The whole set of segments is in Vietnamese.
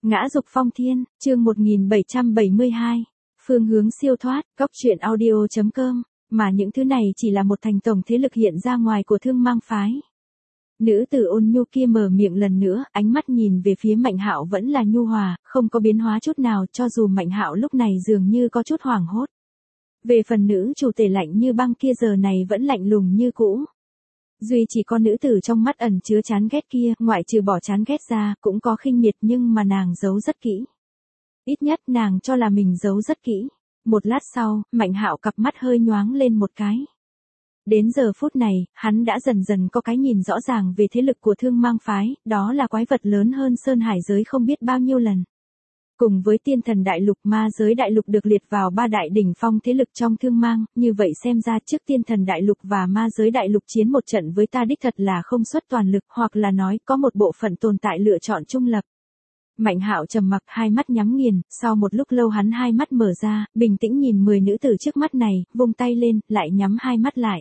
Ngã dục phong thiên, chương 1772. Phương hướng siêu thoát, góc truyện audio.com. Mà những thứ này chỉ là một thành tổng thế lực hiện ra ngoài của Thương Mang phái. Nữ tử ôn nhu kia mở miệng lần nữa, ánh mắt nhìn về phía Mạnh Hạo vẫn là nhu hòa, không có biến hóa chút nào, cho dù Mạnh Hạo lúc này dường như có chút hoảng hốt. Về phần nữ chủ tể lạnh như băng kia giờ này vẫn lạnh lùng như cũ. Duy chỉ con nữ tử trong mắt ẩn chứa chán ghét kia, ngoại trừ bỏ chán ghét ra, cũng có khinh miệt nhưng mà nàng giấu rất kỹ. Ít nhất nàng cho là mình giấu rất kỹ. Một lát sau, Mạnh Hạo cặp mắt hơi nhoáng lên một cái. Đến giờ phút này, hắn đã dần dần có cái nhìn rõ ràng về thế lực của Thương Mang phái, đó là quái vật lớn hơn Sơn Hải giới không biết bao nhiêu lần. Cùng với Tiên Thần Đại Lục, Ma Giới Đại Lục được liệt vào ba đại đỉnh phong thế lực trong Thương Mang, như vậy xem ra trước Tiên Thần Đại Lục và Ma Giới Đại Lục chiến một trận với ta đích thật là không xuất toàn lực, hoặc là nói có một bộ phận tồn tại lựa chọn trung lập. Mạnh Hạo trầm mặc, hai mắt nhắm nghiền, sau một lúc lâu hắn hai mắt mở ra, bình tĩnh nhìn 10 nữ tử trước mắt này, vung tay lên, lại nhắm hai mắt lại.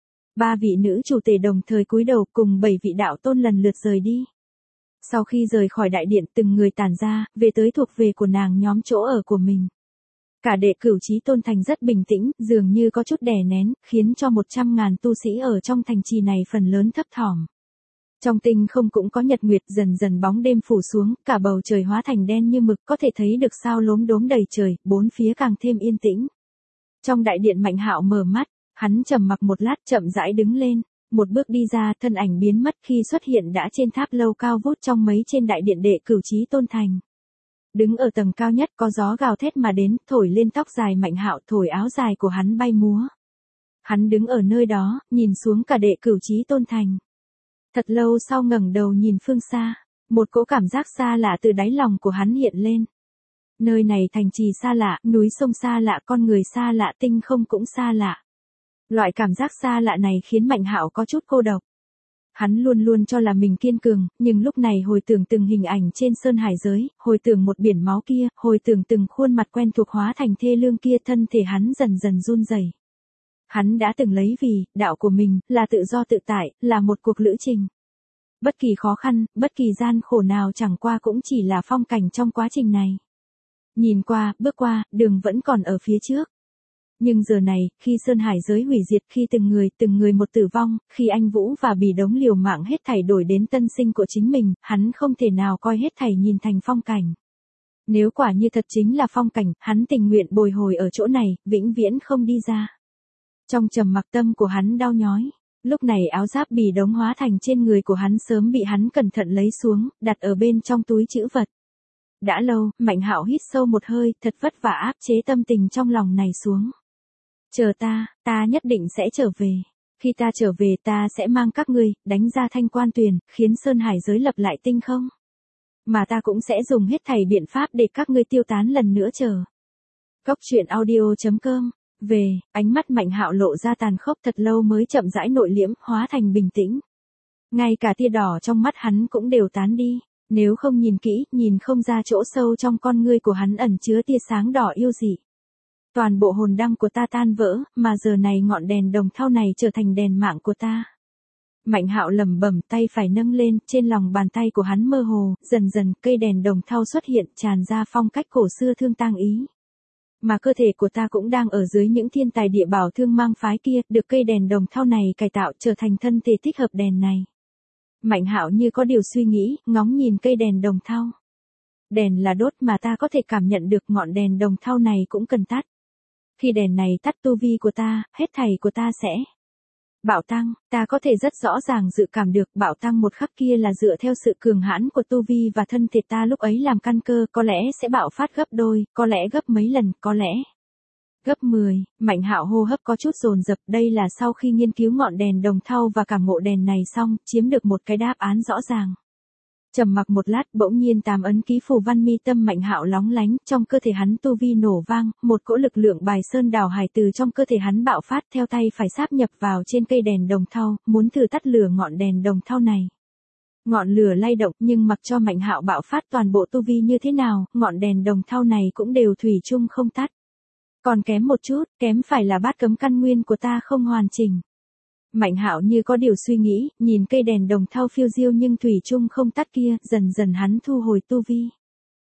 3 vị nữ chủ tể đồng thời cúi đầu, cùng 7 vị đạo tôn lần lượt rời đi. Sau khi rời khỏi đại điện, từng người tản ra, về tới thuộc về của nàng nhóm chỗ ở của mình. Cả đệ Cửu Chí Tôn thành rất bình tĩnh, dường như có chút đè nén, khiến cho 100.000 tu sĩ ở trong thành trì này phần lớn thấp thỏm. Trong tinh không cũng có nhật nguyệt, dần dần bóng đêm phủ xuống, cả bầu trời hóa thành đen như mực, có thể thấy được sao lốm đốm đầy trời, bốn phía càng thêm yên tĩnh. Trong đại điện Mạnh Hạo mở mắt, hắn trầm mặc một lát, chậm rãi đứng lên. Một bước đi ra, thân ảnh biến mất, khi xuất hiện đã trên tháp lâu cao vút trong mấy trên đại điện đệ Cửu Chí Tôn thành. Đứng ở tầng cao nhất, có gió gào thét mà đến, thổi lên tóc dài Mạnh Hạo, thổi áo dài của hắn bay múa. Hắn đứng ở nơi đó, nhìn xuống cả đệ Cửu Chí Tôn thành. Thật lâu sau ngẩng đầu nhìn phương xa, một cỗ cảm giác xa lạ từ đáy lòng của hắn hiện lên. Nơi này thành trì xa lạ, núi sông xa lạ, con người xa lạ, tinh không cũng xa lạ. Loại cảm giác xa lạ này khiến Mạnh Hạo có chút cô độc. Hắn luôn luôn cho là mình kiên cường, nhưng lúc này hồi tưởng từng hình ảnh trên Sơn Hải giới, hồi tưởng một biển máu kia, hồi tưởng từng khuôn mặt quen thuộc hóa thành thê lương kia, thân thể hắn dần dần run rẩy. Hắn đã từng lấy vì đạo của mình là tự do tự tại, là một cuộc lữ trình. Bất kỳ khó khăn, bất kỳ gian khổ nào chẳng qua cũng chỉ là phong cảnh trong quá trình này. Nhìn qua, bước qua, đường vẫn còn ở phía trước. Nhưng giờ này, khi Sơn Hải giới hủy diệt, khi từng người một tử vong, khi anh Vũ và Bỉ Đống liều mạng hết thảy đổi đến tân sinh của chính mình, hắn không thể nào coi hết thảy nhìn thành phong cảnh. Nếu quả như thật chính là phong cảnh, hắn tình nguyện bồi hồi ở chỗ này, vĩnh viễn không đi ra. Trong trầm mặc tâm của hắn đau nhói. Lúc này áo giáp Bỉ Đống hóa thành trên người của hắn sớm bị hắn cẩn thận lấy xuống, đặt ở bên trong túi trữ vật. Đã lâu, Mạnh Hạo hít sâu một hơi, thật vất vả áp chế tâm tình trong lòng này xuống. Chờ ta nhất định sẽ trở về. Khi ta trở về ta sẽ mang các ngươi, đánh ra Thanh Quan Tuyền, khiến Sơn Hải giới lập lại tinh không. Mà ta cũng sẽ dùng hết thảy biện pháp để các ngươi tiêu tán lần nữa chờ. Góc truyện audio.com. Về, ánh mắt Mạnh Hạo lộ ra tàn khốc, thật lâu mới chậm rãi nội liễm, hóa thành bình tĩnh. Ngay cả tia đỏ trong mắt hắn cũng đều tán đi. Nếu không nhìn kỹ, nhìn không ra chỗ sâu trong con ngươi của hắn ẩn chứa tia sáng đỏ yêu dị. Toàn bộ hồn đăng của ta tan vỡ, mà giờ này ngọn đèn đồng thau này trở thành đèn mạng của ta. Mạnh Hạo lẩm bẩm, tay phải nâng lên, trên lòng bàn tay của hắn mơ hồ, dần dần cây đèn đồng thau xuất hiện, tràn ra phong cách cổ xưa thương tang ý. Mà cơ thể của ta cũng đang ở dưới những thiên tài địa bảo Thương Mang phái kia, được cây đèn đồng thau này cải tạo trở thành thân thể thích hợp đèn này. Mạnh Hạo như có điều suy nghĩ, ngóng nhìn cây đèn đồng thau. Đèn là đốt mà ta có thể cảm nhận được, ngọn đèn đồng thau này cũng cần tắt. Khi đèn này tắt, tu vi của ta, hết thảy của ta sẽ bạo tăng. Ta có thể rất rõ ràng dự cảm được bạo tăng một khắc kia là dựa theo sự cường hãn của tu vi và thân thể ta lúc ấy làm căn cơ, có lẽ sẽ bạo phát gấp đôi, có lẽ gấp mấy lần, có lẽ gấp 10. Mạnh Hạo hô hấp có chút dồn dập, đây là sau khi nghiên cứu ngọn đèn đồng thau và cảm ngộ đèn này xong, chiếm được một cái đáp án rõ ràng. Trầm mặc một lát, bỗng nhiên 8 ấn ký phù văn mi tâm Mạnh Hạo lóng lánh, trong cơ thể hắn tu vi nổ vang, một cỗ lực lượng bài sơn đảo hải từ trong cơ thể hắn bạo phát, theo tay phải sáp nhập vào trên cây đèn đồng thau, muốn thử tắt lửa ngọn đèn đồng thau này. Ngọn lửa lay động, nhưng mặc cho Mạnh Hạo bạo phát toàn bộ tu vi như thế nào, ngọn đèn đồng thau này cũng đều thủy chung không tắt. Còn kém một chút, kém phải là bát cấm căn nguyên của ta không hoàn chỉnh. Mạnh Hạo như có điều suy nghĩ, nhìn cây đèn đồng thau phiêu diêu nhưng thủy chung không tắt kia, dần dần hắn thu hồi tu vi.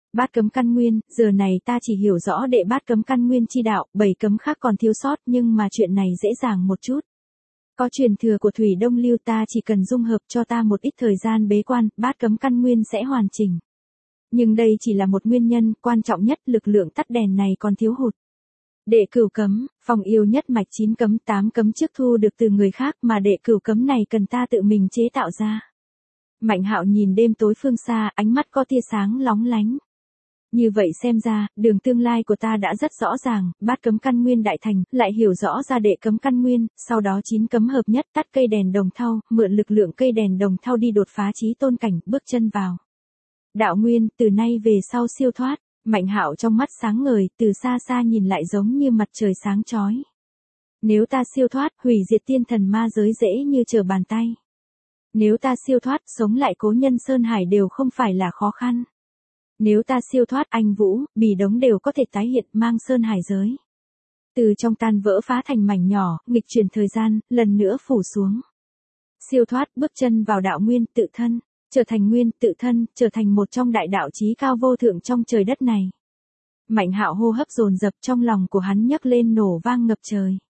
Bát cấm căn nguyên, giờ này ta chỉ hiểu rõ đệ bát cấm căn nguyên chi đạo, 7 cấm khác còn thiếu sót nhưng mà chuyện này dễ dàng một chút. Có truyền thừa của Thủy Đông Lưu ta chỉ cần dung hợp cho ta một ít thời gian bế quan, bát cấm căn nguyên sẽ hoàn chỉnh. Nhưng đây chỉ là một nguyên nhân, quan trọng nhất lực lượng tắt đèn này còn thiếu hụt. Đệ cửu cấm, phòng yêu nhất mạch 9 cấm 8 cấm trước thu được từ người khác mà đệ cửu cấm này cần ta tự mình chế tạo ra. Mạnh Hạo nhìn đêm tối phương xa, ánh mắt có tia sáng lóng lánh. Như vậy xem ra, đường tương lai của ta đã rất rõ ràng, bát cấm căn nguyên đại thành, lại hiểu rõ ra đệ cấm căn nguyên, sau đó 9 cấm hợp nhất tắt cây đèn đồng thau, mượn lực lượng cây đèn đồng thau đi đột phá chí tôn cảnh, bước chân vào. Đạo nguyên, từ nay về sau siêu thoát, Mạnh Hạo trong mắt sáng ngời, từ xa xa nhìn lại giống như mặt trời sáng chói. Nếu ta siêu thoát, hủy diệt tiên thần ma giới dễ như trở bàn tay. Nếu ta siêu thoát, sống lại Cố Nhân Sơn Hải đều không phải là khó khăn. Nếu ta siêu thoát, Anh Vũ, Bì Đống đều có thể tái hiện mang Sơn Hải giới. Từ trong tan vỡ phá thành mảnh nhỏ, nghịch chuyển thời gian, lần nữa phủ xuống. Siêu thoát, bước chân vào đạo nguyên, tự thân, trở thành nguyên, tự thân, trở thành một trong đại đạo chí cao vô thượng trong trời đất này. Mạnh Hạo hô hấp dồn dập, trong lòng của hắn nhấc lên nổ vang ngập trời.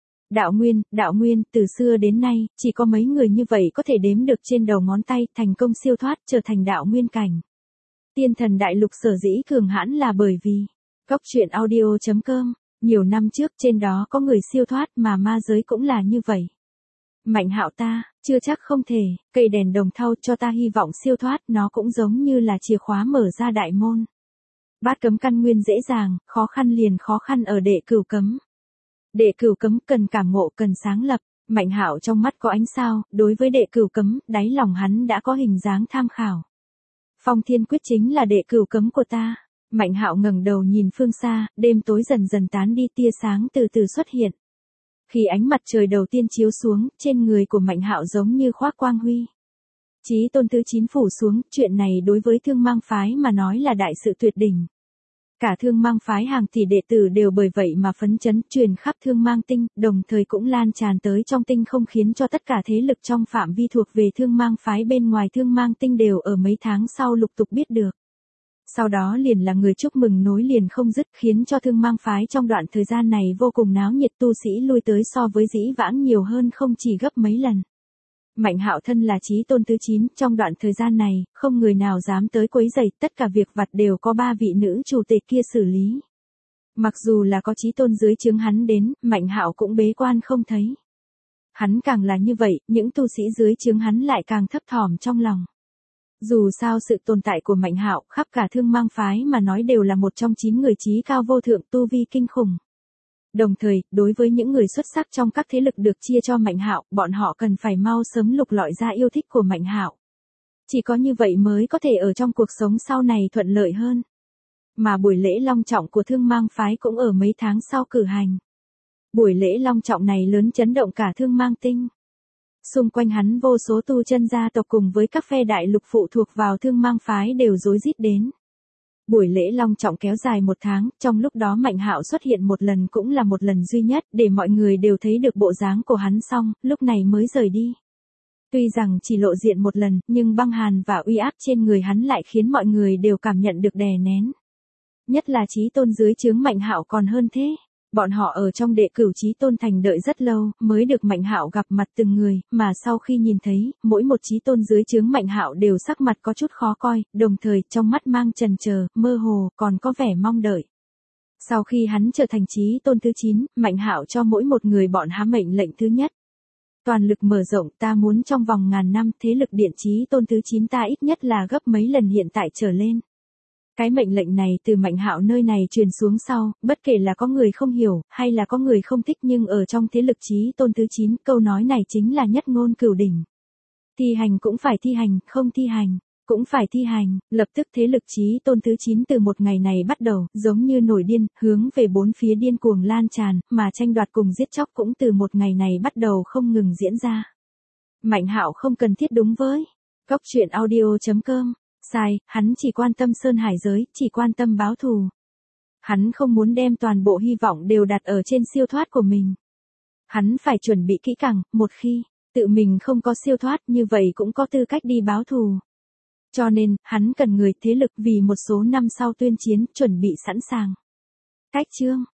Đạo nguyên, từ xưa đến nay, chỉ có mấy người như vậy có thể đếm được trên đầu ngón tay, thành công siêu thoát, trở thành đạo nguyên cảnh. Tiên thần đại lục sở dĩ cường hãn là bởi vì, Cóc truyện audio.com, nhiều năm trước trên đó có người siêu thoát mà ma giới cũng là như vậy. Mạnh Hạo ta, chưa chắc không thể, cây đèn đồng thau cho ta hy vọng siêu thoát, nó cũng giống như là chìa khóa mở ra đại môn. Bát cấm căn nguyên dễ dàng, khó khăn liền khó khăn ở đệ cửu cấm. Đệ cửu cấm cần cảm ngộ, cần sáng lập. Mạnh Hạo trong mắt có ánh sao, đối với đệ cửu cấm, đáy lòng hắn đã có hình dáng tham khảo. Phong Thiên Quyết chính là đệ cửu cấm của ta. Mạnh Hạo ngẩng đầu nhìn phương xa, đêm tối dần dần tán đi, tia sáng từ từ xuất hiện. Khi ánh mặt trời đầu tiên chiếu xuống, trên người của Mạnh Hạo giống như khoác quang huy. Chí tôn thứ 9 phủ xuống, chuyện này đối với Thương Mang phái mà nói là đại sự tuyệt đỉnh. Cả Thương Mang phái hàng tỷ đệ tử đều bởi vậy mà phấn chấn, truyền khắp Thương Mang tinh, đồng thời cũng lan tràn tới trong tinh không, khiến cho tất cả thế lực trong phạm vi thuộc về Thương Mang phái bên ngoài Thương Mang tinh đều ở mấy tháng sau lục tục biết được. Sau đó liền là người chúc mừng nối liền không dứt, khiến cho Thương Mang phái trong đoạn thời gian này vô cùng náo nhiệt, tu sĩ lui tới so với dĩ vãng nhiều hơn không chỉ gấp mấy lần. Mạnh Hạo thân là chí tôn thứ 9, trong đoạn thời gian này, không người nào dám tới quấy rầy, tất cả việc vặt đều có 3 vị nữ chủ tịch kia xử lý. Mặc dù là có chí tôn dưới trướng hắn đến, Mạnh Hạo cũng bế quan không thấy. Hắn càng là như vậy, những tu sĩ dưới trướng hắn lại càng thấp thỏm trong lòng. Dù sao sự tồn tại của Mạnh Hạo khắp cả Thương Mang phái mà nói đều là một trong 9 người chí cao vô thượng, tu vi kinh khủng. Đồng thời, đối với những người xuất sắc trong các thế lực được chia cho Mạnh Hạo, bọn họ cần phải mau sớm lục lọi ra yêu thích của Mạnh Hạo. Chỉ có như vậy mới có thể ở trong cuộc sống sau này thuận lợi hơn. Mà buổi lễ long trọng của Thương Mang phái cũng ở mấy tháng sau cử hành. Buổi lễ long trọng này lớn chấn động cả Thương Mang tinh. Xung quanh hắn vô số tu chân gia tộc cùng với các phe đại lục phụ thuộc vào Thương Mang phái đều rối rít đến. Buổi lễ long trọng kéo dài 1 tháng, trong lúc đó Mạnh Hạo xuất hiện một lần cũng là một lần duy nhất, để mọi người đều thấy được bộ dáng của hắn xong, lúc này mới rời đi. Tuy rằng chỉ lộ diện một lần, nhưng băng hàn và uy áp trên người hắn lại khiến mọi người đều cảm nhận được đè nén. Nhất là chí tôn dưới trướng Mạnh Hạo còn hơn thế. Bọn họ ở trong đệ cửu chí tôn thành đợi rất lâu, mới được Mạnh Hạo gặp mặt từng người, mà sau khi nhìn thấy, mỗi một chí tôn dưới trướng Mạnh Hạo đều sắc mặt có chút khó coi, đồng thời trong mắt mang chần chờ, mơ hồ, còn có vẻ mong đợi. Sau khi hắn trở thành chí tôn thứ 9, Mạnh Hạo cho mỗi một người bọn hắn mệnh lệnh thứ nhất. Toàn lực mở rộng, ta muốn trong vòng ngàn năm, thế lực điện chí tôn thứ 9 ta ít nhất là gấp mấy lần hiện tại trở lên. Cái mệnh lệnh này từ Mạnh Hạo nơi này truyền xuống sau, bất kể là có người không hiểu, hay là có người không thích, nhưng ở trong thế lực chí tôn thứ 9, câu nói này chính là nhất ngôn cửu đỉnh. Thi hành cũng phải thi hành, không thi hành, cũng phải thi hành, lập tức thế lực chí tôn thứ 9 từ một ngày này bắt đầu, giống như nổi điên, hướng về bốn phía điên cuồng lan tràn, mà tranh đoạt cùng giết chóc cũng từ một ngày này bắt đầu không ngừng diễn ra. Mạnh Hạo không cần thiết đúng với Cóc truyện audio.com. Sai, hắn chỉ quan tâm Sơn Hải giới, chỉ quan tâm báo thù. Hắn không muốn đem toàn bộ hy vọng đều đặt ở trên siêu thoát của mình. Hắn phải chuẩn bị kỹ càng, một khi tự mình không có siêu thoát như vậy cũng có tư cách đi báo thù. Cho nên, hắn cần người thế lực vì một số năm sau tuyên chiến chuẩn bị sẵn sàng. Cách chương